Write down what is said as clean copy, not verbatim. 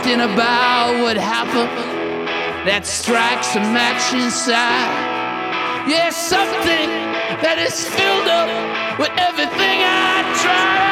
something about what happened that strikes a match inside. Yeah, something that is filled up with everything I tried.